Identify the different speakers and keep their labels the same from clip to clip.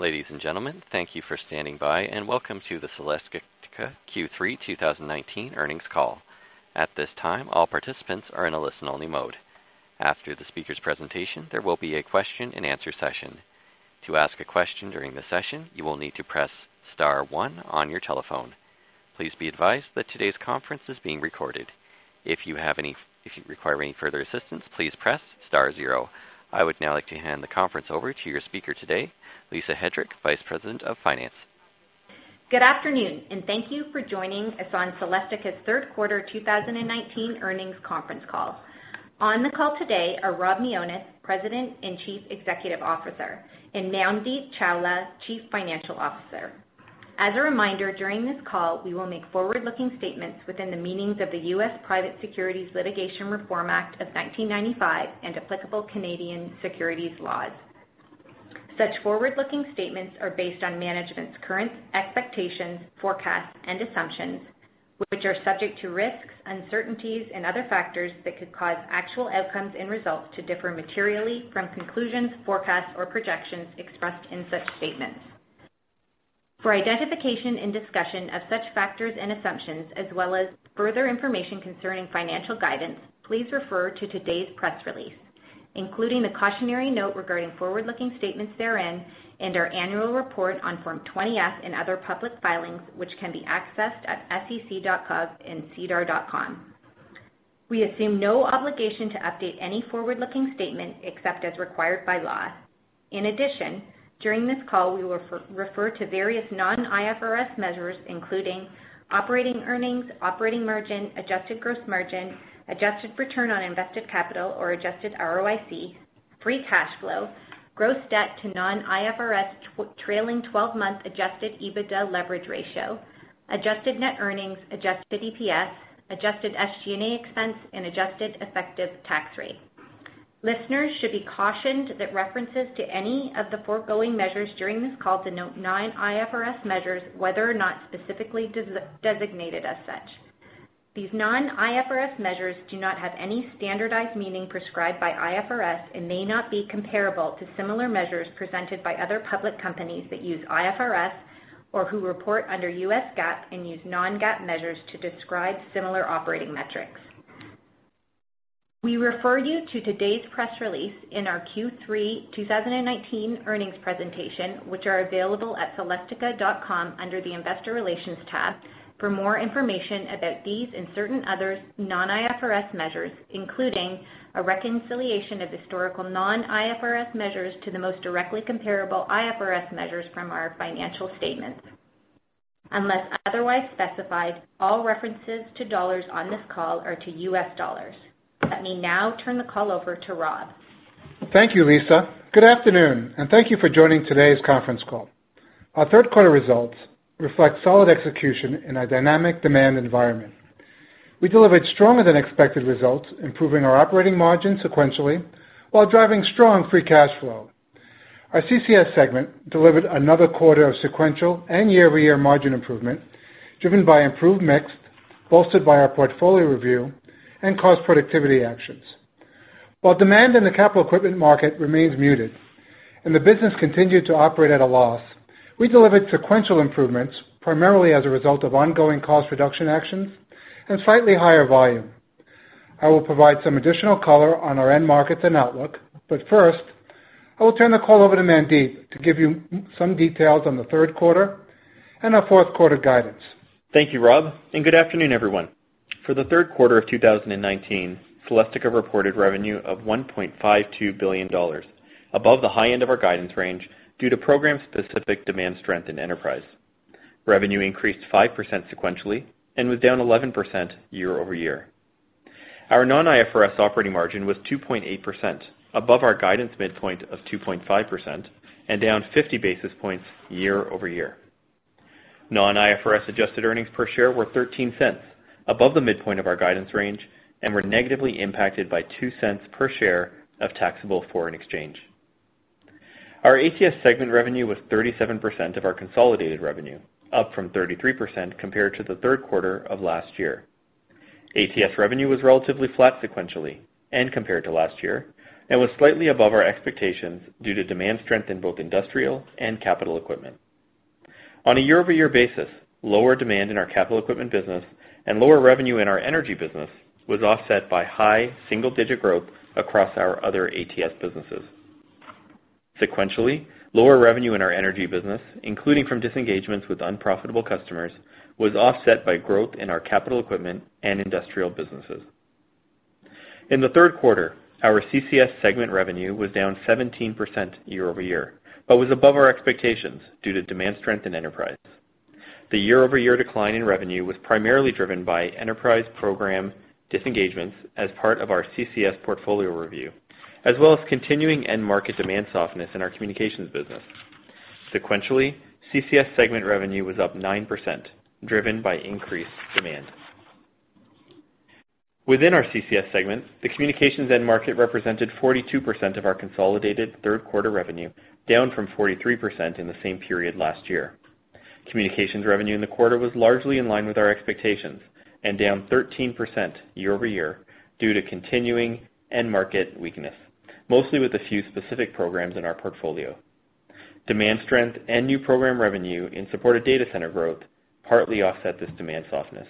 Speaker 1: Ladies and gentlemen, thank you for standing by and welcome to the Celestica Q3 2019 earnings call. At this time, all participants are in a listen-only mode. After the speaker's presentation, there will be a question and answer session. To ask a question during the session, you will need to press star one on your telephone. Please be advised that today's conference is being recorded. If you require any further assistance, please press star zero. I would now like to hand the conference over to your speaker today, Lisa Hedrick, Vice President of Finance.
Speaker 2: Good afternoon, and thank you for joining us on Celestica's third quarter 2019 earnings conference call. On the call today are Rob Mionis, President and Chief Executive Officer, and Mandeep Chawla, Chief Financial Officer. As a reminder, during this call, we will make forward-looking statements within the meanings of the U.S. Private Securities Litigation Reform Act of 1995 and applicable Canadian securities laws. Such forward-looking statements are based on management's current expectations, forecasts, and assumptions, which are subject to risks, uncertainties, and other factors that could cause actual outcomes and results to differ materially from conclusions, forecasts, or projections expressed in such statements. For identification and discussion of such factors and assumptions, as well as further information concerning financial guidance, please refer to today's press release, including the cautionary note regarding forward-looking statements therein and our annual report on Form 20-F and other public filings, which can be accessed at sec.gov and sedar.com. We assume no obligation to update any forward-looking statement except as required by law. In addition, during this call, we will refer to various non-IFRS measures, including operating earnings, operating margin, adjusted gross margin, adjusted return on invested capital or adjusted ROIC, free cash flow, gross debt to non-IFRS trailing 12-month adjusted EBITDA leverage ratio, adjusted net earnings, adjusted EPS, adjusted SG&A expense, and adjusted effective tax rate. Listeners should be cautioned that references to any of the foregoing measures during this call denote non-IFRS measures, whether or not specifically designated as such. These non-IFRS measures do not have any standardized meaning prescribed by IFRS and may not be comparable to similar measures presented by other public companies that use IFRS or who report under U.S. GAAP and use non-GAAP measures to describe similar operating metrics. We refer you to today's press release in our Q3 2019 earnings presentation, which are available at celestica.com under the Investor Relations tab for more information about these and certain other non-IFRS measures, including a reconciliation of historical non-IFRS measures to the most directly comparable IFRS measures from our financial statements. Unless otherwise specified, all references to dollars on this call are to U.S. dollars. Let me now turn the call over to Rob.
Speaker 3: Thank you, Lisa. Good afternoon, and thank you for joining today's conference call. Our third quarter results reflect solid execution in a dynamic demand environment. We delivered stronger than expected results, improving our operating margin sequentially while driving strong free cash flow. Our CCS segment delivered another quarter of sequential and year-over-year margin improvement, driven by improved mix, bolstered by our portfolio review, and cost productivity actions. While demand in the capital equipment market remains muted and the business continued to operate at a loss, we delivered sequential improvements primarily as a result of ongoing cost reduction actions and slightly higher volume. I will provide some additional color on our end markets and outlook, but first, I will turn the call over to Mandeep to give you some details on the third quarter and our fourth quarter guidance.
Speaker 4: Thank you, Rob, and good afternoon, everyone. For the third quarter of 2019, Celestica reported revenue of $1.52 billion, above the high end of our guidance range due to program-specific demand strength in enterprise. Revenue increased 5% sequentially and was down 11% year over year. Our non-IFRS operating margin was 2.8%, above our guidance midpoint of 2.5% and down 50 basis points year over year. Non-IFRS adjusted earnings per share were 13 cents, above the midpoint of our guidance range, and were negatively impacted by 2 cents per share of taxable foreign exchange. Our ATS segment revenue was 37% of our consolidated revenue, up from 33% compared to the third quarter of last year. ATS revenue was relatively flat sequentially and compared to last year, and was slightly above our expectations due to demand strength in both industrial and capital equipment. On a year-over-year basis, lower demand in our capital equipment business and lower revenue in our energy business was offset by high single-digit growth across our other ATS businesses. Sequentially, lower revenue in our energy business, including from disengagements with unprofitable customers, was offset by growth in our capital equipment and industrial businesses. In the third quarter, our CCS segment revenue was down 17% year-over-year, but was above our expectations due to demand strength in enterprise. The year-over-year decline in revenue was primarily driven by enterprise program disengagements as part of our CCS portfolio review, as well as continuing end market demand softness in our communications business. Sequentially, CCS segment revenue was up 9%, driven by increased demand. Within our CCS segment, the communications end market represented 42% of our consolidated third quarter revenue, down from 43% in the same period last year. Communications revenue in the quarter was largely in line with our expectations and down 13% year-over-year due to continuing end market weakness, mostly with a few specific programs in our portfolio. Demand strength and new program revenue in support of data center growth partly offset this demand softness.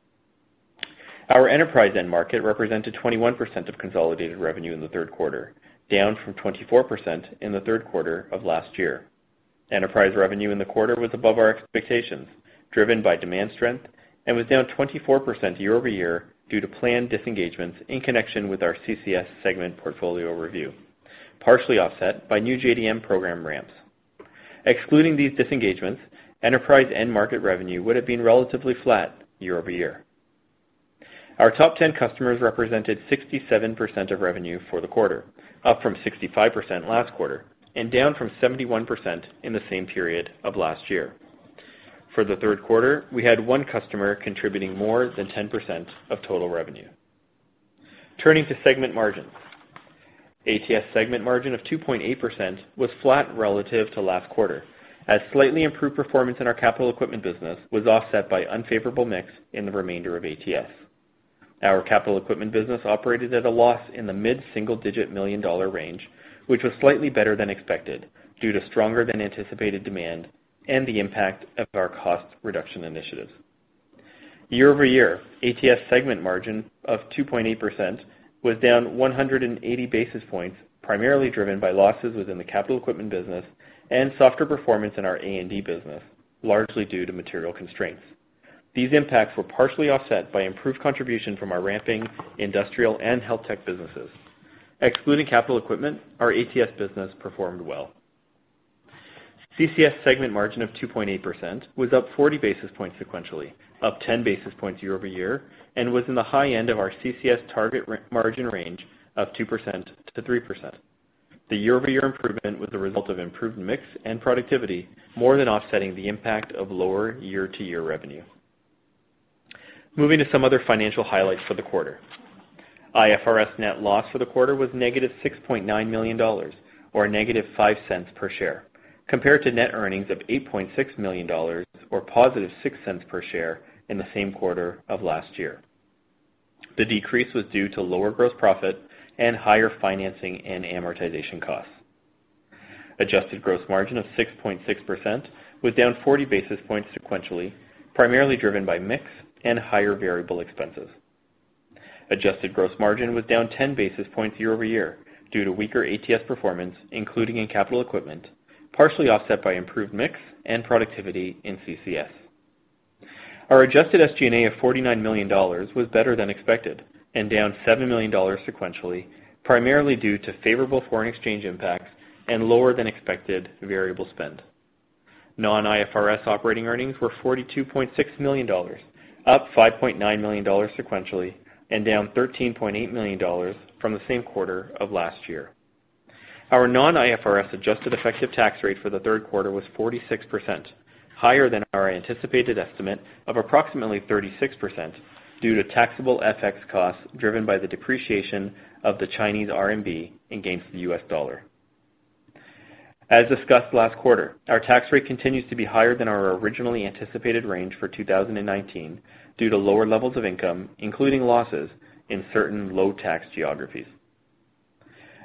Speaker 4: Our enterprise end market represented 21% of consolidated revenue in the third quarter, down from 24% in the third quarter of last year. Enterprise revenue in the quarter was above our expectations, driven by demand strength, and was down 24% year-over-year due to planned disengagements in connection with our CCS segment portfolio review, partially offset by new JDM program ramps. Excluding these disengagements, enterprise end market revenue would have been relatively flat year-over-year. Our top 10 customers represented 67% of revenue for the quarter, up from 65% last quarter, and down from 71% in the same period of last year. For the third quarter, we had one customer contributing more than 10% of total revenue. Turning to segment margins. ATS segment margin of 2.8% was flat relative to last quarter, as slightly improved performance in our capital equipment business was offset by unfavorable mix in the remainder of ATS. Our capital equipment business operated at a loss in the mid-single-digit million-dollar range, which was slightly better than expected due to stronger than anticipated demand and the impact of our cost reduction initiatives. Year-over-year, ATS segment margin of 2.8% was down 180 basis points, primarily driven by losses within the capital equipment business and softer performance in our A&D business, largely due to material constraints. These impacts were partially offset by improved contribution from our ramping industrial and health tech businesses. Excluding capital equipment, our ATS business performed well. CCS segment margin of 2.8% was up 40 basis points sequentially, up 10 basis points year-over-year, and was in the high end of our CCS target margin range of 2% to 3%. The year-over-year improvement was the result of improved mix and productivity, more than offsetting the impact of lower year-to-year revenue. Moving to some other financial highlights for the quarter. IFRS net loss for the quarter was negative $6.9 million, or negative 5 cents per share, compared to net earnings of $8.6 million, or positive 6 cents per share in the same quarter of last year. The decrease was due to lower gross profit and higher financing and amortization costs. Adjusted gross margin of 6.6% was down 40 basis points sequentially, primarily driven by mix and higher variable expenses. Adjusted gross margin was down 10 basis points year-over-year due to weaker ATS performance, including in capital equipment, partially offset by improved mix and productivity in CCS. Our adjusted SG&A of $49 million was better than expected and down $7 million sequentially, primarily due to favorable foreign exchange impacts and lower than expected variable spend. Non-IFRS operating earnings were $42.6 million, up $5.9 million sequentially, and down $13.8 million from the same quarter of last year. Our non-IFRS adjusted effective tax rate for the third quarter was 46%, higher than our anticipated estimate of approximately 36% due to taxable FX costs driven by the depreciation of the Chinese RMB against the US dollar. As discussed last quarter, our tax rate continues to be higher than our originally anticipated range for 2019 due to lower levels of income, including losses in certain low-tax geographies.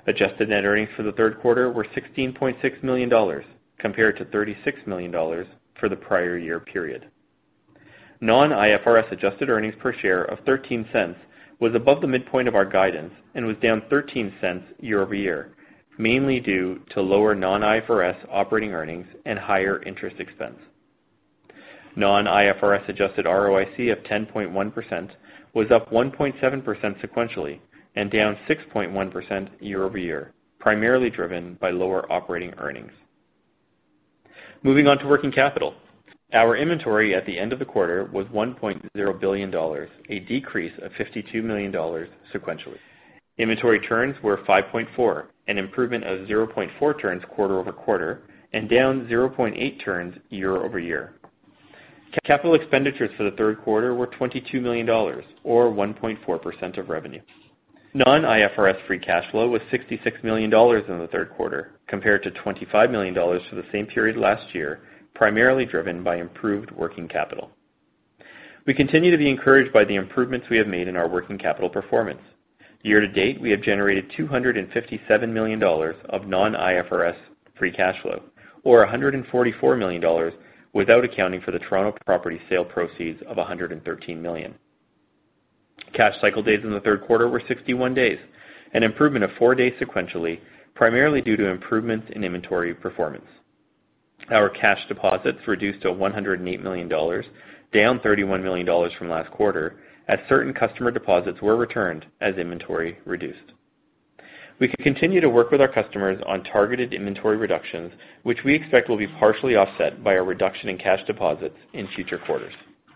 Speaker 4: Adjusted net earnings for the third quarter were $16.6 million, compared to $36 million for the prior year period. Non-IFRS adjusted earnings per share of 13 cents was above the midpoint of our guidance and was down 13 cents year over year, mainly due to lower non-IFRS operating earnings and higher interest expense. Non-IFRS adjusted ROIC of 10.1% was up 1.7% sequentially and down 6.1% year over year, primarily driven by lower operating earnings. Moving on to working capital. Our inventory at the end of the quarter was $1.0 billion, a decrease of $52 million sequentially. Inventory turns were 5.4, an improvement of 0.4 turns quarter over quarter, and down 0.8 turns year over year. Capital expenditures for the third quarter were $22 million, or 1.4% of revenue. Non-IFRS free cash flow was $66 million in the third quarter, compared to $25 million for the same period last year, primarily driven by improved working capital. We continue to be encouraged by the improvements we have made in our working capital performance. Year to date, we have generated $257 million of non-IFRS free cash flow, or $144 million without accounting for the Toronto property sale proceeds of $113 million. Cash cycle days in the third quarter were 61 days, an improvement of 4 days sequentially, primarily due to improvements in inventory performance. Our cash deposits reduced to $108 million, down $31 million from last quarter, as certain customer deposits were returned as inventory reduced. We can continue to work with our customers on targeted inventory reductions, which we expect will be partially offset by a reduction in cash deposits in future quarters.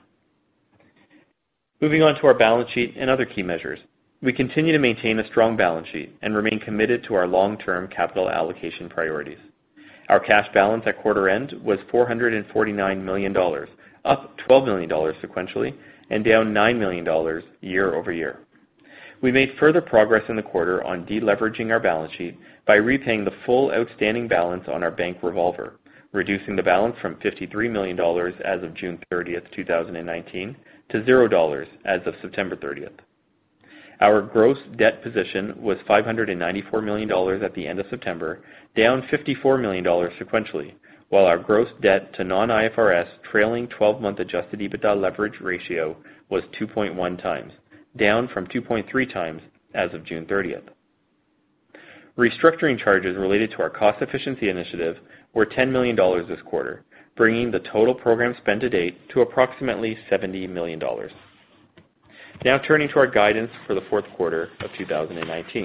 Speaker 4: Moving on to our balance sheet and other key measures. We continue to maintain a strong balance sheet and remain committed to our long-term capital allocation priorities. Our cash balance at quarter end was $449 million, up $12 million sequentially, and down $9 million year over year. We made further progress in the quarter on deleveraging our balance sheet by repaying the full outstanding balance on our bank revolver, reducing the balance from $53 million as of June 30th, 2019 to $0 as of September 30th. Our gross debt position was $594 million at the end of September, down $54 million sequentially, while our gross debt to non-IFRS trailing 12-month adjusted EBITDA leverage ratio was 2.1 times, down from 2.3 times as of June 30th. Restructuring charges related to our cost efficiency initiative were $10 million this quarter, bringing the total program spend to date to approximately $70 million. Now turning to our guidance for the fourth quarter of 2019.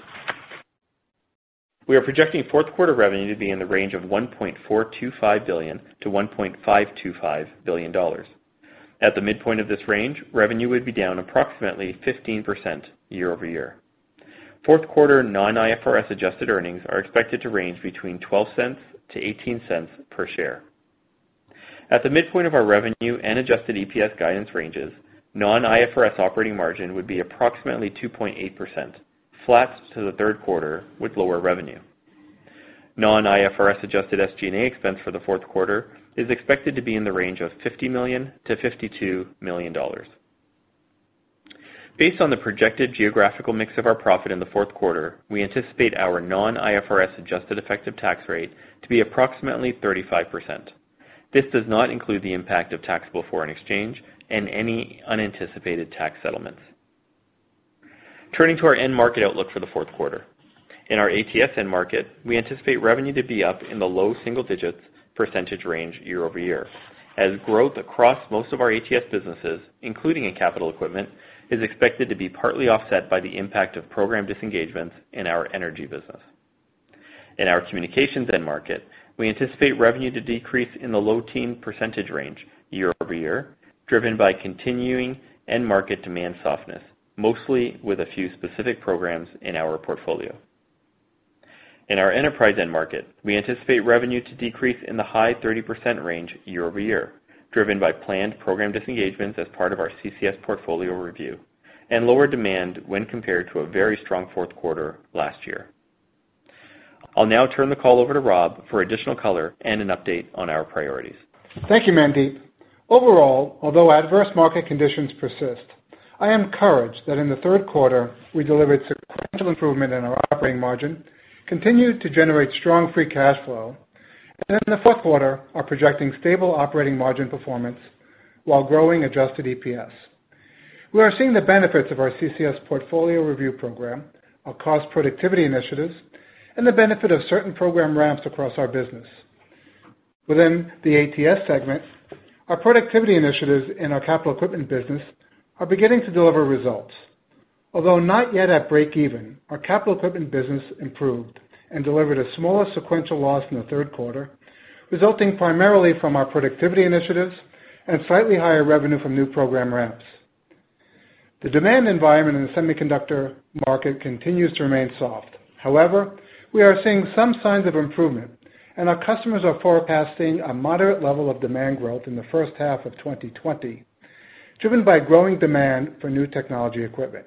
Speaker 4: We are projecting fourth quarter revenue to be in the range of $1.425 billion to $1.525 billion. At the midpoint of this range, revenue would be down approximately 15% year over year. Fourth quarter non-IFRS adjusted earnings are expected to range between 12 cents to 18 cents per share. At the midpoint of our revenue and adjusted EPS guidance ranges, non-IFRS operating margin would be approximately 2.8%, flat to the third quarter with lower revenue. Non-IFRS adjusted SG&A expense for the fourth quarter is expected to be in the range of $50 million to $52 million. Based on the projected geographical mix of our profit in the fourth quarter, we anticipate our non-IFRS adjusted effective tax rate to be approximately 35%. This does not include the impact of taxable foreign exchange and any unanticipated tax settlements. Turning to our end market outlook for the fourth quarter. In our ATS end market, we anticipate revenue to be up in the low single digits percentage range year over year, as growth across most of our ATS businesses, including in capital equipment, is expected to be partly offset by the impact of program disengagements in our energy business. In our communications end market, we anticipate revenue to decrease in the low teen percentage range year over year, driven by continuing end market demand softness, mostly with a few specific programs in our portfolio. In our enterprise end market, we anticipate revenue to decrease in the high 30% range year over year, driven by planned program disengagements as part of our CCS portfolio review, and lower demand when compared to a very strong fourth quarter last year. I'll now turn the call over to Rob for additional color and an update on our priorities.
Speaker 3: Thank you, Mandeep. Overall, although adverse market conditions persist, I am encouraged that in the third quarter we delivered sequential improvement in our operating margin, continued to generate strong free cash flow, and in the fourth quarter are projecting stable operating margin performance while growing adjusted EPS. We are seeing the benefits of our CCS portfolio review program, our cost productivity initiatives, and the benefit of certain program ramps across our business. Within the ATS segment, our productivity initiatives in our capital equipment business are beginning to deliver results. Although not yet at break even, our capital equipment business improved and delivered a smaller sequential loss in the third quarter, resulting primarily from our productivity initiatives and slightly higher revenue from new program ramps. The demand environment in the semiconductor market continues to remain soft. However, we are seeing some signs of improvement, and our customers are forecasting a moderate level of demand growth in the first half of 2020, driven by growing demand for new technology equipment.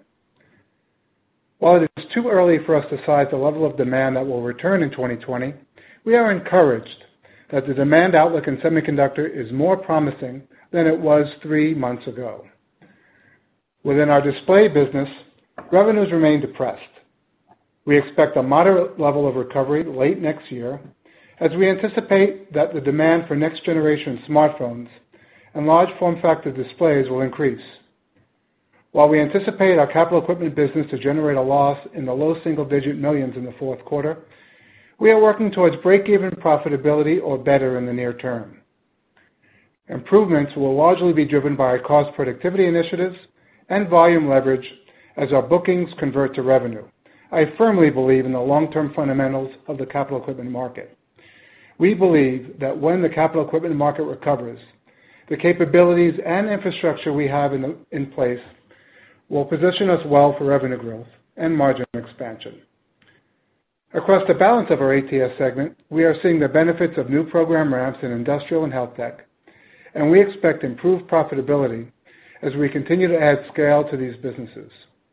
Speaker 3: While it is too early for us to size the level of demand that will return in 2020, we are encouraged that the demand outlook in semiconductor is more promising than it was 3 months ago. Within our display business, revenues remain depressed. We expect a moderate level of recovery late next year, as we anticipate that the demand for next generation smartphones and large form factor displays will increase. While we anticipate our capital equipment business to generate a loss in the low single-digit millions in the fourth quarter, we are working towards break-even profitability or better in the near term. Improvements will largely be driven by our cost productivity initiatives and volume leverage as our bookings convert to revenue. I firmly believe in the long-term fundamentals of the capital equipment market. We believe that when the capital equipment market recovers, the capabilities and infrastructure we have in place will position us well for revenue growth and margin expansion. Across the balance of our ATS segment, we are seeing the benefits of new program ramps in industrial and health tech, and we expect improved profitability as we continue to add scale to these businesses.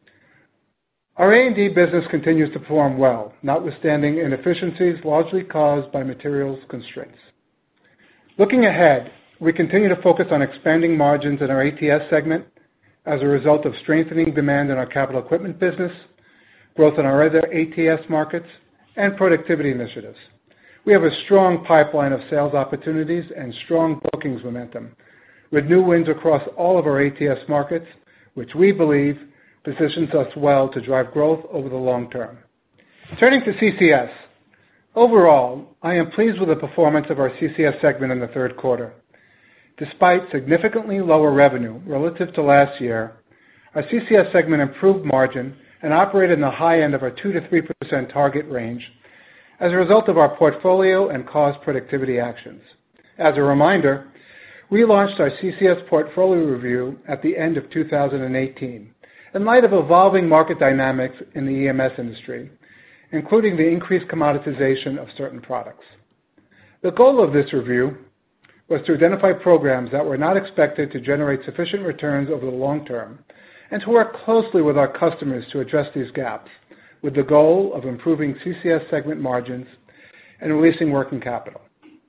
Speaker 3: Our A&D business continues to perform well, notwithstanding inefficiencies largely caused by materials constraints. Looking ahead, we continue to focus on expanding margins in our ATS segment as a result of strengthening demand in our capital equipment business, growth in our other ATS markets, and productivity initiatives. We have a strong pipeline of sales opportunities and strong bookings momentum, with new wins across all of our ATS markets, which we believe positions us well to drive growth over the long term. Turning to CCS. Overall, I am pleased with the performance of our CCS segment in the third quarter. Despite significantly lower revenue relative to last year, our CCS segment improved margin and operated in the high end of our 2 to 3% target range as a result of our portfolio and cost productivity actions. As a reminder, we launched our CCS portfolio review at the end of 2018 in light of evolving market dynamics in the EMS industry, including the increased commoditization of certain products. The goal of this review was to identify programs that were not expected to generate sufficient returns over the long term and to work closely with our customers to address these gaps, with the goal of improving CCS segment margins and releasing working capital.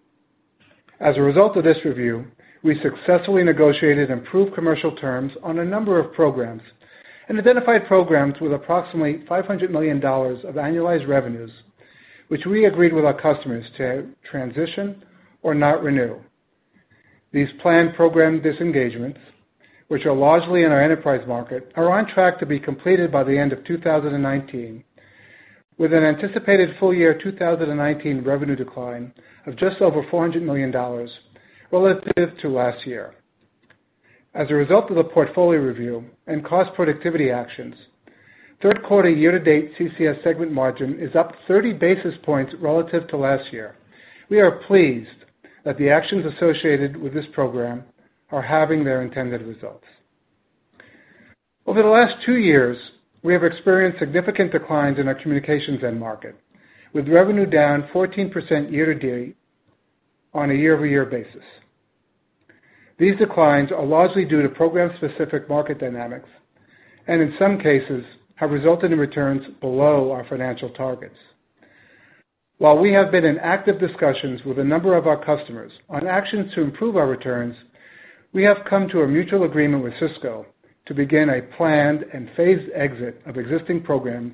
Speaker 3: As a result of this review, we successfully negotiated improved commercial terms on a number of programs and identified programs with approximately $500 million of annualized revenues, which we agreed with our customers to transition or not renew. These planned program disengagements, which are largely in our enterprise market, are on track to be completed by the end of 2019, with an anticipated full year 2019 revenue decline of just over $400 million relative to last year. As a result of the portfolio review and cost productivity actions, third quarter year-to-date CCS segment margin is up 30 basis points relative to last year. We are pleased that the actions associated with this program are having their intended results. Over the last 2 years, we have experienced significant declines in our communications end market, with revenue down 14% year-to-date on a year-over-year basis. These declines are largely due to program-specific market dynamics, and in some cases have resulted in returns below our financial targets. While we have been in active discussions with a number of our customers on actions to improve our returns, we have come to a mutual agreement with Cisco to begin a planned and phased exit of existing programs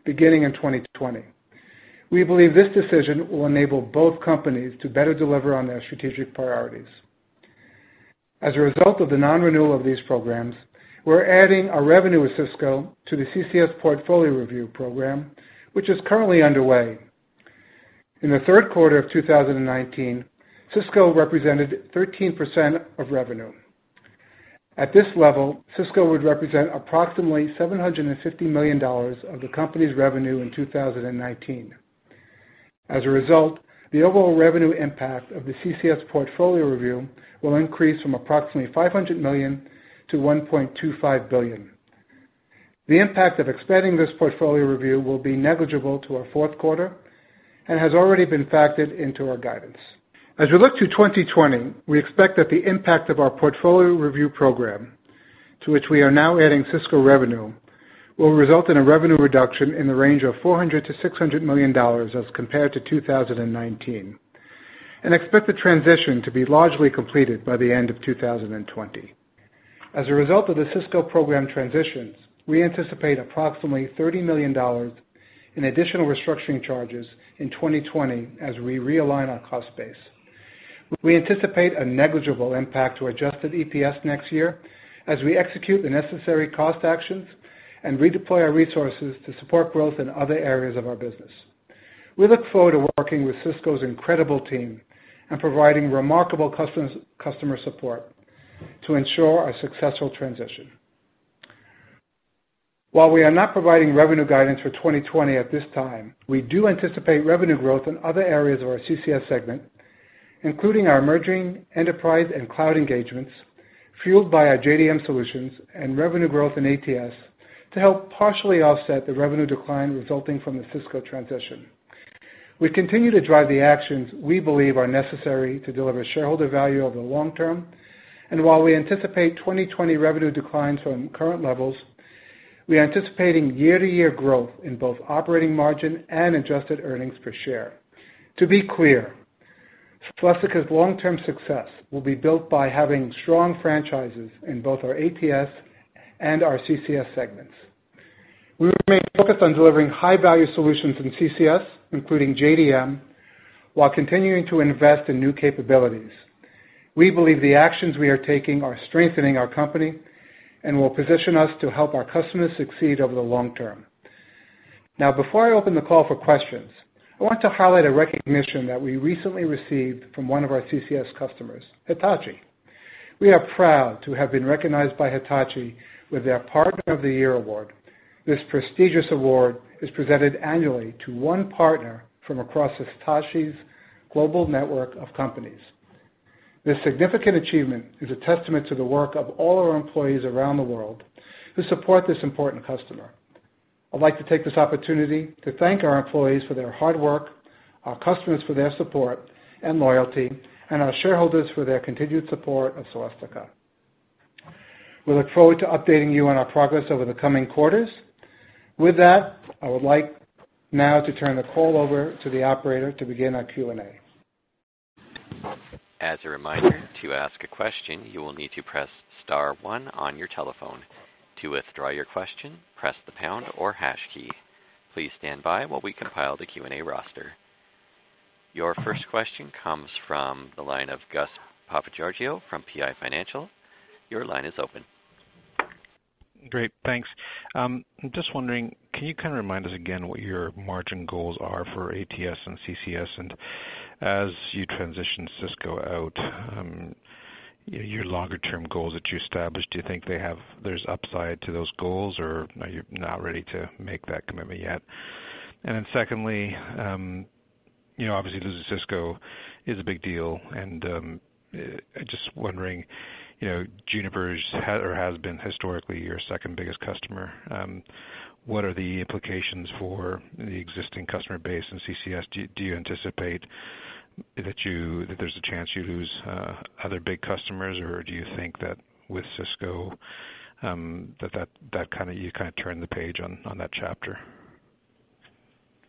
Speaker 3: beginning in 2020. We believe this decision will enable both companies to better deliver on their strategic priorities. As a result of the non-renewal of these programs, we're adding our revenue with Cisco to the CCS Portfolio Review program, which is currently underway. In the third quarter of 2019, Cisco represented 13% of revenue. At this level, Cisco would represent approximately $750 million of the company's revenue in 2019. As a result, the overall revenue impact of the CCS Portfolio Review will increase from approximately $500 million to $1.25 billion. The impact of expanding this portfolio review will be negligible to our fourth quarter and has already been factored into our guidance. As we look to 2020, we expect that the impact of our portfolio review program, to which we are now adding Cisco revenue, will result in a revenue reduction in the range of $400 to $600 million as compared to 2019, and expect the transition to be largely completed by the end of 2020. As a result of the Cisco program transitions, we anticipate approximately $30 million in additional restructuring charges in 2020 as we realign our cost base. We anticipate a negligible impact to adjusted EPS next year as we execute the necessary cost actions and redeploy our resources to support growth in other areas of our business. We look forward to working with Cisco's incredible team and providing remarkable customer support to ensure a successful transition. While we are not providing revenue guidance for 2020 at this time, we do anticipate revenue growth in other areas of our CCS segment, including our emerging enterprise and cloud engagements, fueled by our JDM solutions and revenue growth in ATS to help partially offset the revenue decline resulting from the Cisco transition. We continue to drive the actions we believe are necessary to deliver shareholder value over the long term, and while we anticipate 2020 revenue declines from current levels, we are anticipating year-to-year growth in both operating margin and adjusted earnings per share. To be clear, Celestica's long-term success will be built by having strong franchises in both our ATS and our CCS segments. We remain focused on delivering high-value solutions in CCS, including JDM, while continuing to invest in new capabilities. We believe the actions we are taking are strengthening our company and will position us to help our customers succeed over the long term. Now, before I open the call for questions, I want to highlight a recognition that we recently received from one of our CCS customers, Hitachi. We are proud to have been recognized by Hitachi with their Partner of the Year award. This prestigious award is presented annually to one partner from across Hitachi's global network of companies. This significant achievement is a testament to the work of all our employees around the world who support this important customer. I'd like to take this opportunity to thank our employees for their hard work, our customers for their support and loyalty, and our shareholders for their continued support of Celestica. We look forward to updating you on our progress over the coming quarters. With that, I would like now to turn the call over to the operator to begin our Q&A.
Speaker 1: As a reminder, to ask a question, you will need to press star 1 on your telephone. To withdraw your question, press the pound or hash key. Please stand by while we compile the Q&A roster. Your first question comes from the line of Gus Papageorgiou from PI Financial. Your line is open.
Speaker 5: Great, thanks. I'm just wondering, can you kind of remind us again what your margin goals are for ATS and CCS, and as you transition Cisco out, your longer-term goals that you established, do you think there's upside to those goals, or are you not ready to make that commitment yet? And then secondly, obviously losing Cisco is a big deal, and I'm just wondering, Juniper has been historically your second biggest customer. What are the implications for the existing customer base in CCS? Do you anticipate that there's a chance you lose other big customers, or do you think that with Cisco that you kind of turn the page on that chapter?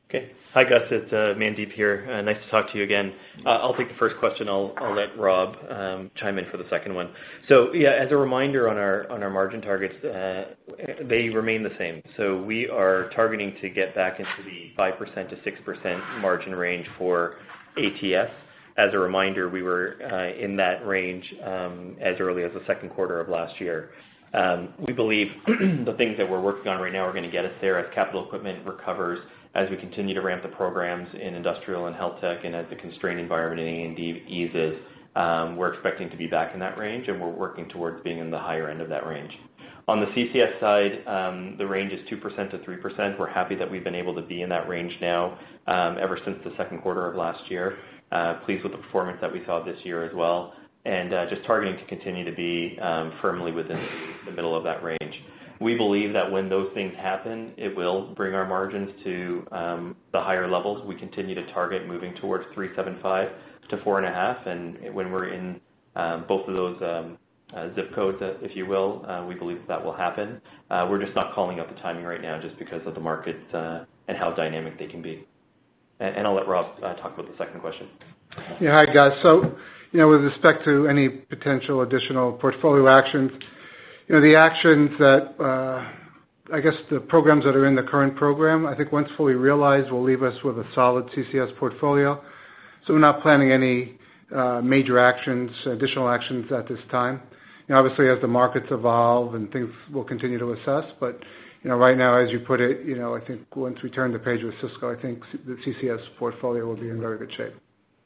Speaker 4: Okay. Hi, Gus. It's Mandeep here. Nice to talk to you again. I'll take the first question. I'll let Rob chime in for the second one. So, yeah, as a reminder on our margin targets, they remain the same. So we are targeting to get back into the 5% to 6% margin range for ATS. As a reminder, we were in that range as early as the second quarter of last year. We believe the things that we're working on right now are going to get us there as capital equipment recovers, as we continue to ramp the programs in industrial and health tech, and as the constrained environment in A&D eases. We're expecting to be back in that range, and we're working towards being in the higher end of that range. On the CCS side, the range is 2% to 3%. We're happy that we've been able to be in that range now ever since the second quarter of last year. Pleased with the performance that we saw this year as well, and just targeting to continue to be firmly within the middle of that range. We believe that when those things happen, it will bring our margins to the higher levels. We continue to target moving towards 3.75 to 4.5, and when we're in both of those zip codes, if you will, we believe that will happen. We're just not calling out the timing right now just because of the market and how dynamic they can be. And I'll let Rob talk about the second question.
Speaker 3: Yeah, hi guys. So, with respect to any potential additional portfolio actions, the actions that, I guess the programs that are in the current program, I think once fully realized will leave us with a solid CCS portfolio. So we're not planning any major actions, additional actions at this time. Obviously as the markets evolve and things we'll continue to assess, but right now, as you put it, I think once we turn the page with Cisco, I think the CCS portfolio will be in very good shape.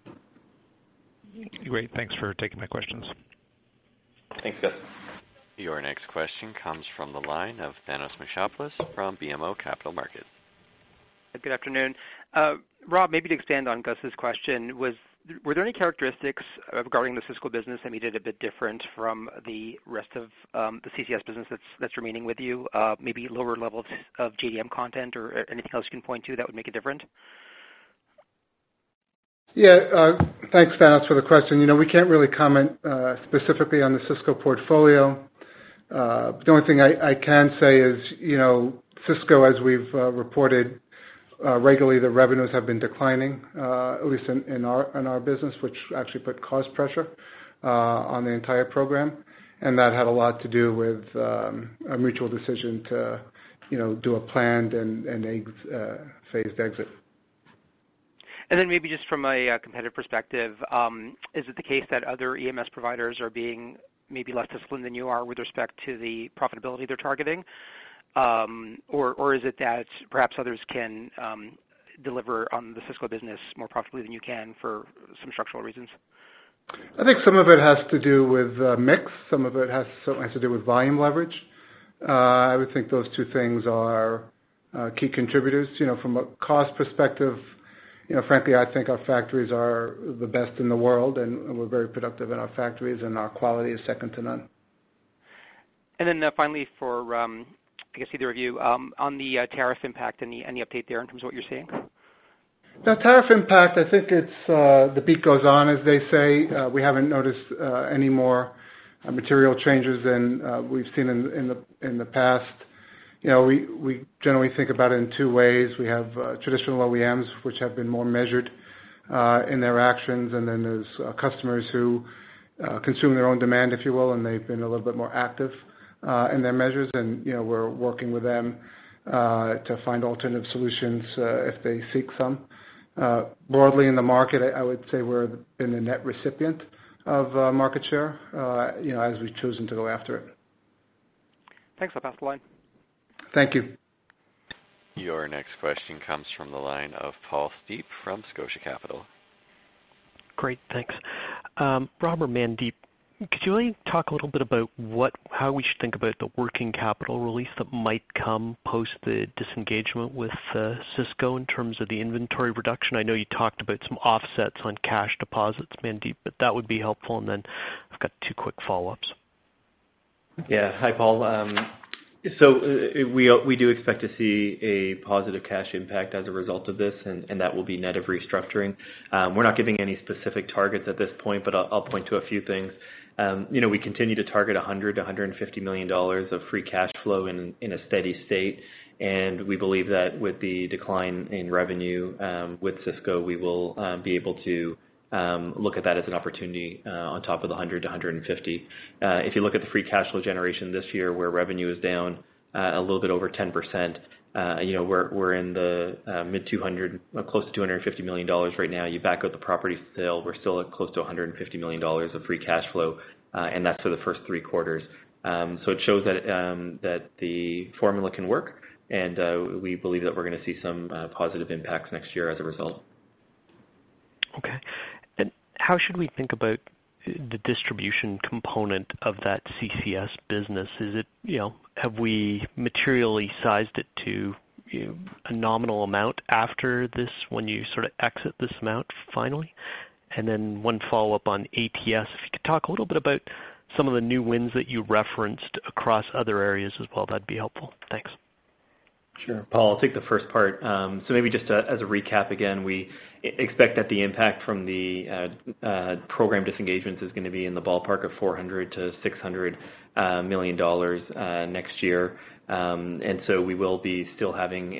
Speaker 5: Great. Thanks for taking my questions.
Speaker 4: Thanks, Gus.
Speaker 1: Your next question comes from the line of Thanos Moschopoulos from BMO Capital Markets.
Speaker 6: Good afternoon. Rob, maybe to expand on Gus's question, were there any characteristics regarding the Cisco business that made it a bit different from the rest of the CCS business that's remaining with you? Maybe lower levels of JDM content or anything else you can point to that would make it different?
Speaker 3: Yeah, thanks, Thanos, for the question. We can't really comment specifically on the Cisco portfolio. The only thing I can say is, Cisco, as we've reported regularly, the revenues have been declining, at least in our business, which actually put cost pressure on the entire program, and that had a lot to do with a mutual decision to, do a planned and phased exit.
Speaker 6: And then maybe just from a competitive perspective, is it the case that other EMS providers are being maybe less disciplined than you are with respect to the profitability they're targeting? Or is it that perhaps others can deliver on the Cisco business more profitably than you can for some structural reasons?
Speaker 3: I think some of it has to do with mix. Some of it has to do with volume leverage. I would think those two things are key contributors. From a cost perspective, frankly, I think our factories are the best in the world, and we're very productive in our factories, and our quality is second to none.
Speaker 6: And then finally, for I guess either of you, on the tariff impact, any update there in terms of what you're seeing?
Speaker 3: The tariff impact, I think it's the beat goes on, as they say. We haven't noticed any more material changes than we've seen in the past. We generally think about it in two ways. We have traditional OEMs, which have been more measured in their actions, and then there's customers who consume their own demand, if you will, and they've been a little bit more active in their measures, and we're working with them to find alternative solutions if they seek some. Broadly in the market, I would say we're been the net recipient of market share, as we've chosen to go after it.
Speaker 6: Thanks. I'll pass the line.
Speaker 3: Thank you.
Speaker 1: Your next question comes from the line of Paul Steep from Scotia Capital.
Speaker 7: Great, thanks. Rob or Mandeep, could you really talk a little bit about how we should think about the working capital release that might come post the disengagement with Cisco in terms of the inventory reduction? I know you talked about some offsets on cash deposits, Mandeep, but that would be helpful. And then I've got two quick follow-ups.
Speaker 4: Yeah, hi Paul. So we do expect to see a positive cash impact as a result of this, and that will be net of restructuring. We're not giving any specific targets at this point, but I'll point to a few things. We continue to target $100 to $150 million of free cash flow in a steady state, And we believe that with the decline in revenue with Cisco, we will be able to look at that as an opportunity on top of the 100 to 150. If you look at the free cash flow generation this year, where revenue is down a little bit over 10%, we're in the mid 200, close to $250 million right now. You back out the property sale, we're still at close to $150 million of free cash flow, and that's for the first 3 quarters. So it shows that the formula can work, and we believe that we're going to see some positive impacts next year as a result.
Speaker 7: Okay. And how should we think about the distribution component of that CCS business? Is it, have we materially sized it to a nominal amount after this, when you sort of exit this amount finally? And then one follow-up on ATS, if you could talk a little bit about some of the new wins that you referenced across other areas as well, that'd be helpful. Thanks.
Speaker 4: Sure. Paul, I'll take the first part. So maybe just as a recap again, we expect that the impact from the program disengagements is going to be in the ballpark of $400 to $600 million next year. And so we will be still having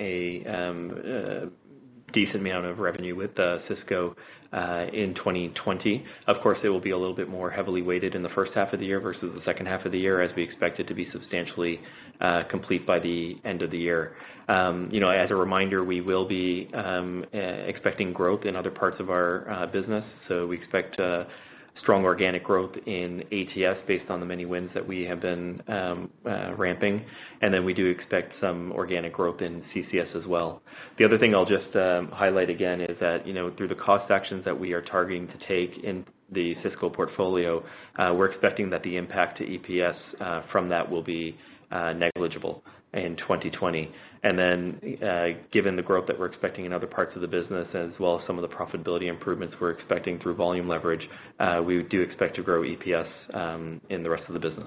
Speaker 4: a decent amount of revenue with Cisco in 2020. Of course, it will be a little bit more heavily weighted in the first half of the year versus the second half of the year, as we expect it to be substantially complete by the end of the year. As a reminder, we will be expecting growth in other parts of our business. So we expect strong organic growth in ATS based on the many wins that we have been ramping. And then we do expect some organic growth in CCS as well. The other thing I'll just highlight again is that, through the cost actions that we are targeting to take in the Cisco portfolio, we're expecting that the impact to EPS from that will be negligible in 2020. And then given the growth that we're expecting in other parts of the business, as well as some of the profitability improvements we're expecting through volume leverage, we do expect to grow EPS in the rest of the business.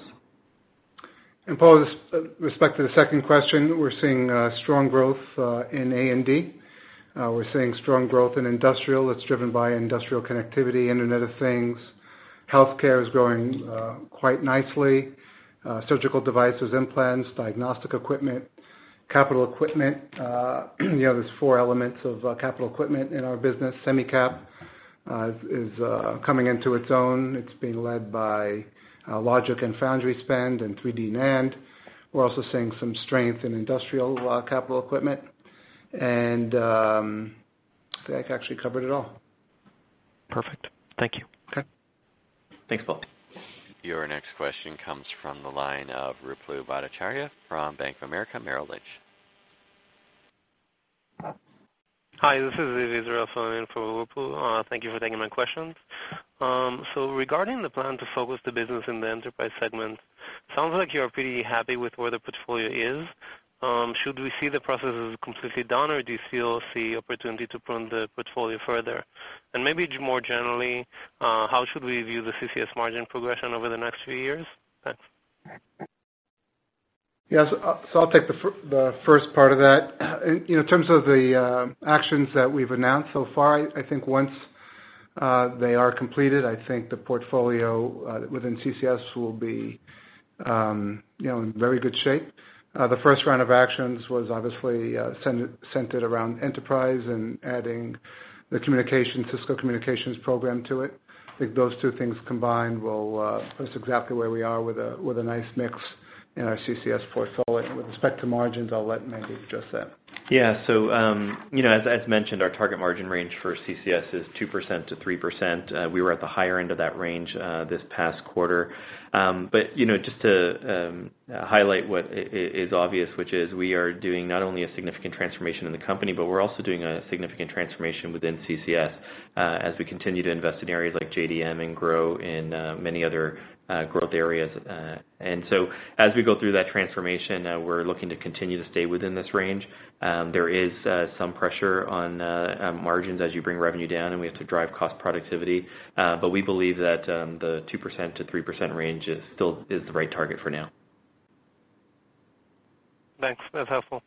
Speaker 3: And Paul, with respect to the second question, we're seeing strong growth in A&D. We're seeing strong growth in industrial. It's driven by industrial connectivity, Internet of Things. Healthcare is growing quite nicely. Surgical devices, implants, diagnostic equipment, capital equipment. There's 4 elements of capital equipment in our business. Semicap is coming into its own. It's being led by logic and foundry spend and 3D NAND. We're also seeing some strength in industrial capital equipment. And I think I actually covered it all.
Speaker 7: Perfect. Thank you.
Speaker 3: Okay.
Speaker 4: Thanks, Paul.
Speaker 1: Your next question comes from the line of Ruplu Bhattacharya from Bank of America Merrill Lynch.
Speaker 8: Hi, this is Israel filling in for Ruplu. Thank you for taking my questions. So regarding the plan to focus the business in the enterprise segment, sounds like you're pretty happy with where the portfolio is. Should we see the process as completely done, or do you still see opportunity to prune the portfolio further? And maybe more generally, how should we view the CCS margin progression over the next few years? Thanks.
Speaker 3: Yes, so I'll take the first part of that. In terms of the actions that we've announced so far, I think once they are completed, I think the portfolio within CCS will be in very good shape. The first round of actions was obviously centered around enterprise and adding the Cisco Communications program to it. I think those 2 things combined will put us exactly where we are with a nice mix in our CCS portfolio. With respect to margins, I'll let Mandeep address that.
Speaker 4: Yeah, so, as mentioned, our target margin range for CCS is 2% to 3%. We were at the higher end of that range this past quarter. But, just to highlight what is obvious, which is we are doing not only a significant transformation in the company, but we're also doing a significant transformation within CCS as we continue to invest in areas like JDM and grow in many other growth areas. And so as we go through that transformation, we're looking to continue to stay within this range. There is some pressure on margins as you bring revenue down, and we have to drive cost productivity. But we believe that the 2% to 3% range is the right target for now.
Speaker 8: Thanks. That's helpful.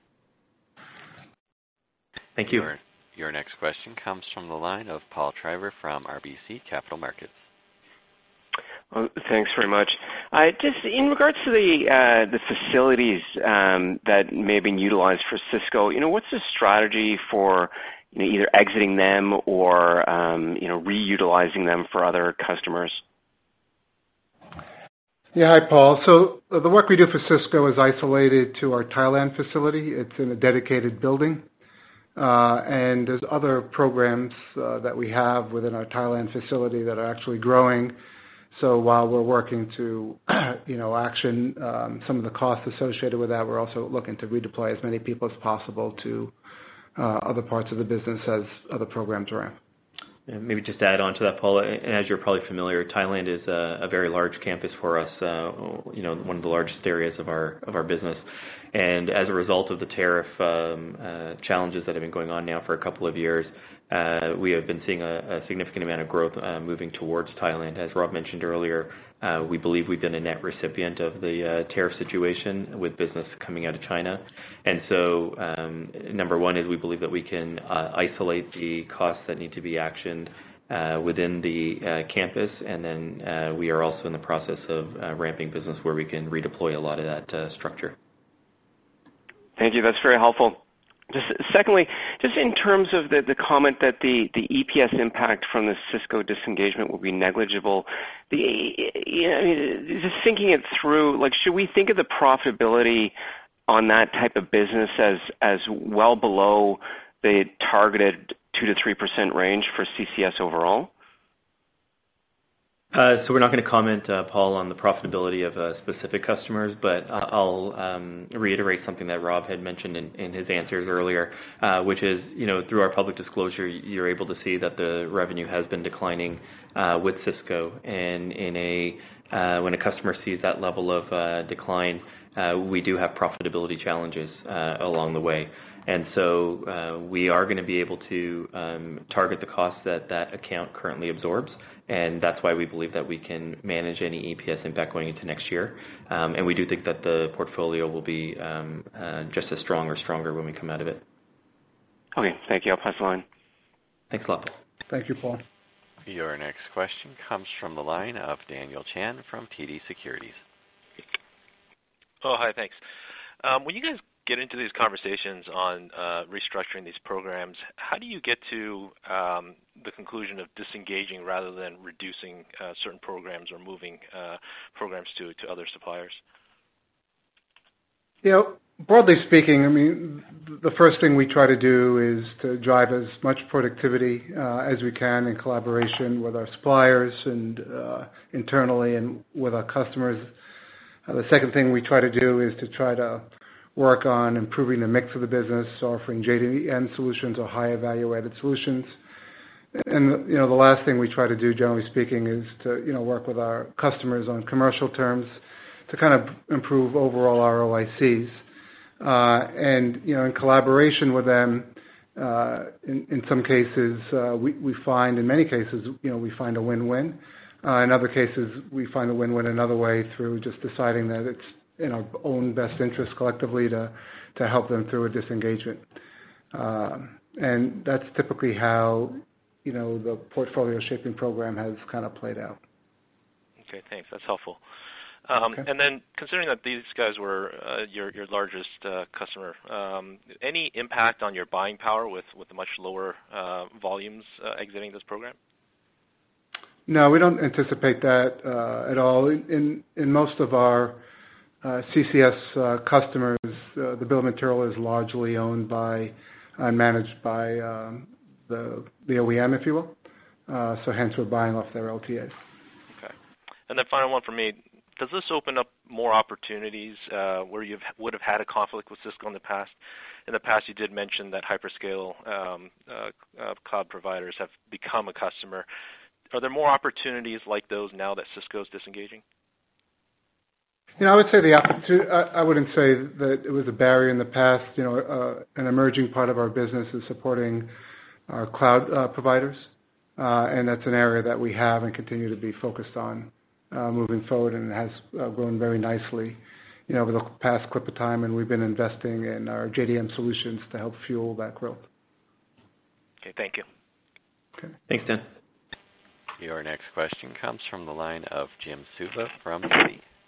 Speaker 4: Thank you.
Speaker 1: Your next question comes from the line of Paul Treiber from RBC Capital Markets.
Speaker 9: Thanks very much. Just in regards to the facilities that may have been utilized for Cisco, what's the strategy for either exiting them or reutilizing them for other customers?
Speaker 3: Yeah, hi, Paul. So the work we do for Cisco is isolated to our Thailand facility. It's in a dedicated building. And there's other programs that we have within our Thailand facility that are actually growing. So while we're working to, action some of the costs associated with that, we're also looking to redeploy as many people as possible to other parts of the business as other programs ramp.
Speaker 4: And maybe just to add on to that, Paul, and as you're probably familiar, Thailand is a very large campus for us, one of the largest areas of our business. And as a result of the tariff challenges that have been going on now for a couple of years, we have been seeing a significant amount of growth moving towards Thailand. As Rob mentioned earlier, we believe we've been a net recipient of the tariff situation with business coming out of China. And so number one is we believe that we can isolate the costs that need to be actioned within the campus, and then we are also in the process of ramping business where we can redeploy a lot of that structure.
Speaker 9: Thank you. That's very helpful. Just secondly, just in terms of the comment that the EPS impact from the Cisco disengagement will be negligible, just thinking it through, should we think of the profitability on that type of business as well below the targeted 2 to 3% range for CCS overall?
Speaker 4: So we're not going to comment, Paul, on the profitability of specific customers, but I'll reiterate something that Rob had mentioned in his answers earlier, which is, through our public disclosure, you're able to see that the revenue has been declining with Cisco, and when a customer sees that level of decline, we do have profitability challenges along the way. And so we are going to be able to target the costs that account currently absorbs, and that's why we believe that we can manage any EPS impact going into next year. And we do think that the portfolio will be just as strong or stronger when we come out of it.
Speaker 9: Okay, thank you. I'll pass the line.
Speaker 4: Thanks a lot, Paul.
Speaker 3: Thank you, Paul.
Speaker 1: Your next question comes from the line of Daniel Chan from TD Securities.
Speaker 10: Oh, hi, thanks. When you guys get into these conversations on restructuring these programs, how do you get to the conclusion of disengaging rather than reducing certain programs or moving programs to other suppliers?
Speaker 3: Broadly speaking, the first thing we try to do is to drive as much productivity as we can in collaboration with our suppliers and internally and with our customers. The second thing we try to do is to try to work on improving the mix of the business, offering JDM solutions or higher value-added solutions. And, the last thing we try to do, generally speaking, is to, work with our customers on commercial terms to kind of improve overall ROICs. And, in collaboration with them, in some cases, we find, in many cases, we find a win-win. In other cases, we find a win-win another way through just deciding that it's in our own best interest collectively to help them through a disengagement. And that's typically how, the portfolio shaping program has kind of played out.
Speaker 10: Okay, thanks. That's helpful.
Speaker 3: Okay.
Speaker 10: And then considering that these guys were your largest customer, any impact on your buying power with the much lower volumes exiting this program?
Speaker 3: No, we don't anticipate that at all. In most of our CCS customers, the bill of material is largely owned by and managed by the OEM, if you will. So hence we're buying off their LTAs.
Speaker 10: Okay. And then final one for me. Does this open up more opportunities where you would have had a conflict with Cisco in the past? In the past, you did mention that hyperscale cloud providers have become a customer. Are there more opportunities like those now that Cisco is disengaging?
Speaker 3: I would say I wouldn't say that it was a barrier in the past. An emerging part of our business is supporting our cloud providers, and that's an area that we have and continue to be focused on moving forward, and it has grown very nicely, over the past clip of time, and we've been investing in our JDM solutions to help fuel that growth.
Speaker 10: Okay, thank you.
Speaker 3: Okay.
Speaker 4: Thanks, Dan.
Speaker 1: Your next question comes from the line of Jim Suva from Citi.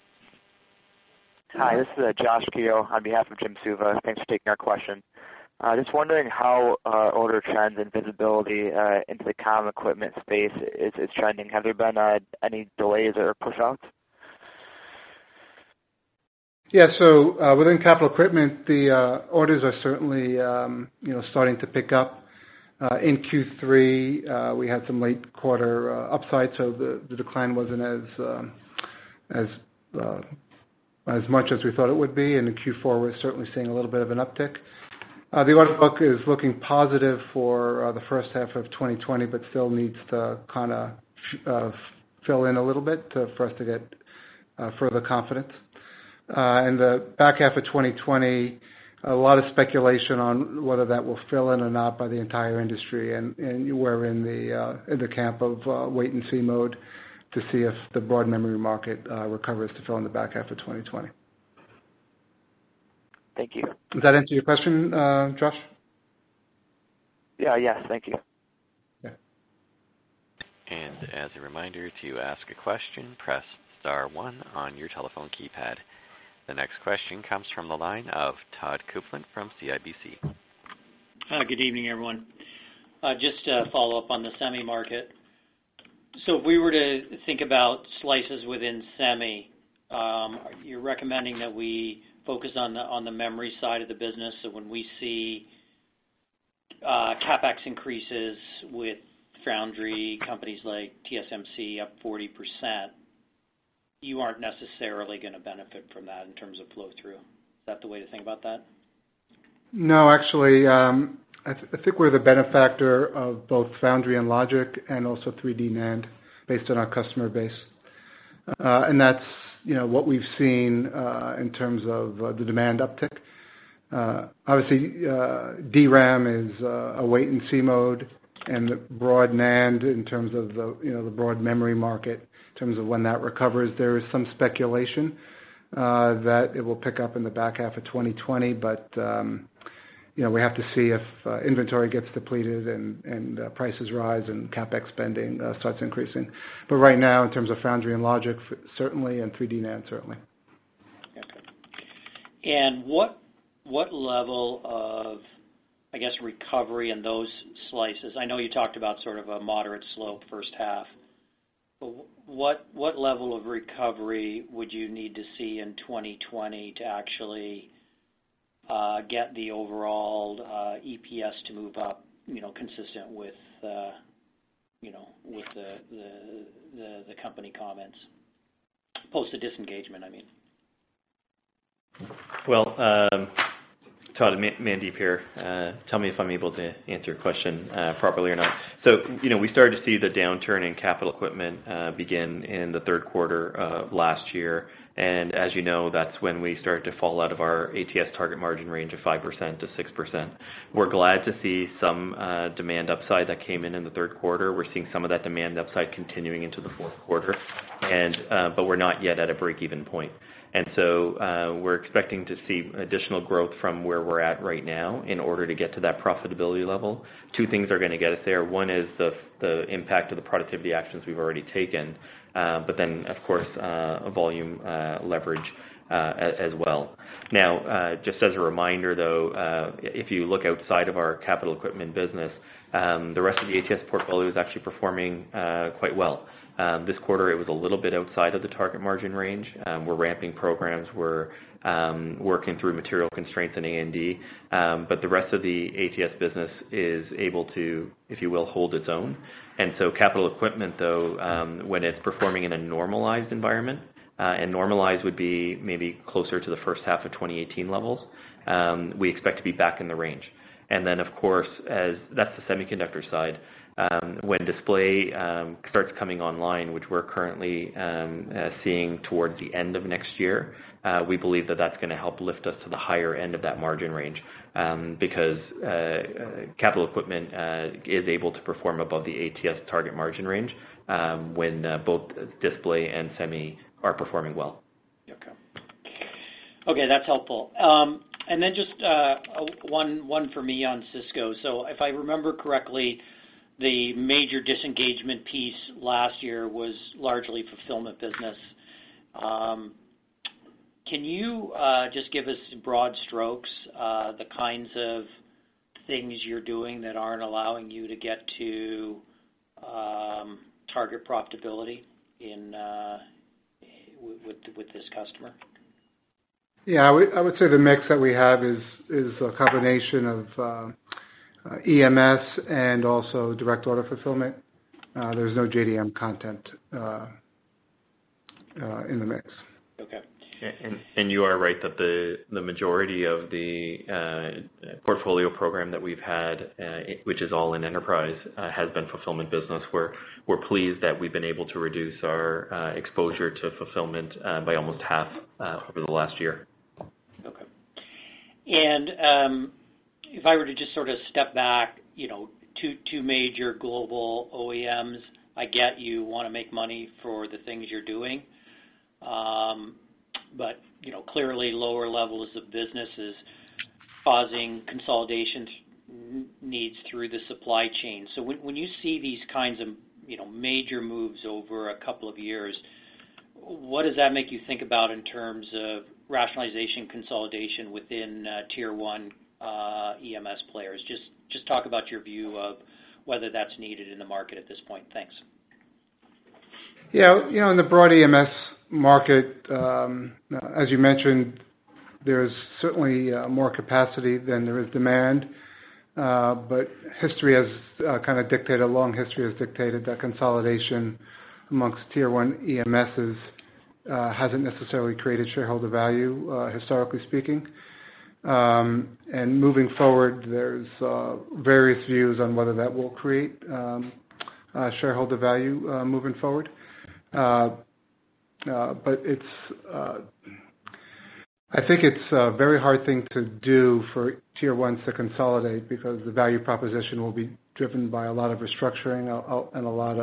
Speaker 11: Hi, this is Josh Keogh on behalf of Jim Suva. Thanks for taking our question. Just wondering how order trends and visibility into the comm equipment space is trending. Have there been any delays or push-outs?
Speaker 3: Yeah, so within capital equipment, the orders are certainly starting to pick up. In Q3, we had some late quarter upside, so the decline wasn't as much as we thought it would be. And in Q4, we're certainly seeing a little bit of an uptick. The order book is looking positive for the first half of 2020, but still needs to kind of fill in a little bit for us to get further confidence. In the back half of 2020, a lot of speculation on whether that will fill in or not by the entire industry, and we're in the camp of wait and see mode to see if the broad memory market recovers to fill in the back half of 2020.
Speaker 11: Thank you.
Speaker 3: Does that answer your question, Josh?
Speaker 11: Yes, thank you.
Speaker 3: Yeah.
Speaker 1: And as a reminder, to ask a question, press star 1 on your telephone keypad. The next question comes from the line of Todd Coupland from CIBC.
Speaker 12: Good evening, everyone. Just to follow up on the semi market. So if we were to think about slices within semi, you're recommending that we focus on the memory side of the business. So when we see CapEx increases with foundry companies like TSMC up 40%, you aren't necessarily going to benefit from that in terms of flow through. Is that the way to think about that?
Speaker 3: No, actually, I think we're the benefactor of both foundry and logic and also 3D NAND based on our customer base. And that's, what we've seen in terms of the demand uptick. Obviously, DRAM is a wait and see mode, and the broad NAND in terms of the broad memory market, in terms of when that recovers, there is some speculation that it will pick up in the back half of 2020, but we have to see if inventory gets depleted and prices rise and CapEx spending starts increasing. But right now, in terms of foundry and logic, certainly, and 3D NAND, certainly.
Speaker 12: Okay. And what level of, recovery in those slices? I know you talked about sort of a moderate slope first half, but what level of recovery would you need to see in 2020 to actually get the overall EPS to move up, consistent with, with the company comments post the disengagement? I mean.
Speaker 4: Well, Todd, Mandeep here. Tell me if I'm able to answer your question properly or not. So, we started to see the downturn in capital equipment begin in the third quarter of last year. And as you know, that's when we started to fall out of our ATS target margin range of 5% to 6%. We're glad to see some demand upside that came in the third quarter. We're seeing some of that demand upside continuing into the fourth quarter, but we're not yet at a break-even point. And so we're expecting to see additional growth from where we're at right now in order to get to that profitability level. Two things are going to get us there. One is the impact of the productivity actions we've already taken, but then, of course, volume leverage as well. Now, just as a reminder, though, if you look outside of our capital equipment business, the rest of the ATS portfolio is actually performing quite well. This quarter, it was a little bit outside of the target margin range. We're ramping programs. We're working through material constraints in A&D. But the rest of the ATS business is able to, if you will, hold its own. And so capital equipment, though, when it's performing in a normalized environment, and normalized would be maybe closer to the first half of 2018 levels, we expect to be back in the range. And then, of course, as that's the semiconductor side, when display starts coming online, which we're currently seeing towards the end of next year, we believe that that's going to help lift us to the higher end of that margin range because capital equipment is able to perform above the ATS target margin range when both display and semi are performing well.
Speaker 12: Okay, that's helpful. And then just one for me on Cisco. So if I remember correctly, the major disengagement piece last year was largely fulfillment business. Can you just give us broad strokes, the kinds of things you're doing that aren't allowing you to get to target profitability with this customer?
Speaker 3: Yeah, I would say the mix that we have is a combination of EMS and also direct order fulfillment. There's no JDM content in the mix.
Speaker 12: Okay.
Speaker 4: And you are right that the majority of the portfolio program that we've had, which is all in enterprise, has been fulfillment business. We're pleased that we've been able to reduce our exposure to fulfillment by almost half over the last year.
Speaker 12: Okay. And if I were to just sort of step back, two major global OEMs, I get you want to make money for the things you're doing. But, clearly lower levels of business is causing consolidation needs through the supply chain. So when you see these kinds of, major moves over a couple of years, what does that make you think about in terms of rationalization, consolidation within Tier 1 EMS players? Just talk about your view of whether that's needed in the market at this point. Thanks.
Speaker 3: Yeah, in the broad EMS market, as you mentioned, there's certainly more capacity than there is demand, but history has kind of dictated, a long history has dictated that consolidation amongst Tier 1 EMSs hasn't necessarily created shareholder value, historically speaking. And moving forward, there's various views on whether that will create shareholder value moving forward. But I think it's a very hard thing to do for Tier 1s to consolidate because the value proposition will be driven by a lot of restructuring and a lot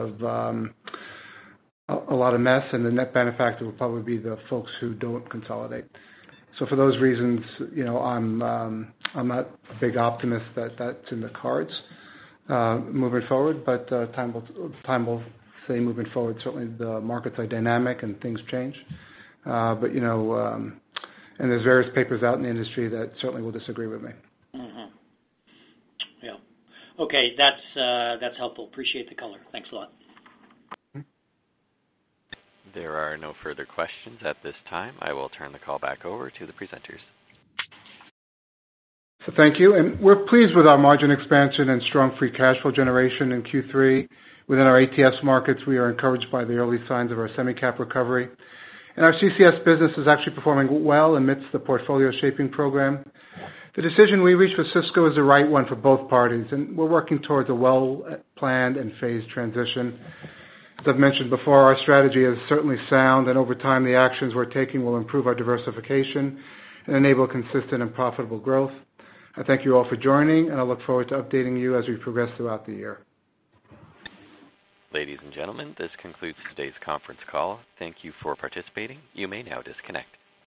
Speaker 3: of mess, and the net benefactor will probably be the folks who don't consolidate. So for those reasons, I'm not a big optimist that that's in the cards moving forward, but time will say moving forward. Certainly the markets are dynamic and things change, but and there's various papers out in the industry that certainly will disagree with me.
Speaker 12: Mm-hmm. Yeah. Okay, that's helpful. Appreciate the color. Thanks a lot.
Speaker 1: There are no further questions at this time. I will turn the call back over to the presenters.
Speaker 3: So thank you, and we're pleased with our margin expansion and strong free cash flow generation in Q3. Within our ATS markets, we are encouraged by the early signs of our semi-cap recovery. And our CCS business is actually performing well amidst the portfolio shaping program. The decision we reached with Cisco is the right one for both parties, and we're working towards a well-planned and phased transition. As I've mentioned before, our strategy is certainly sound, and over time the actions we're taking will improve our diversification and enable consistent and profitable growth. I thank you all for joining, and I look forward to updating you as we progress throughout the year.
Speaker 1: Ladies and gentlemen, this concludes today's conference call. Thank you for participating. You may now disconnect.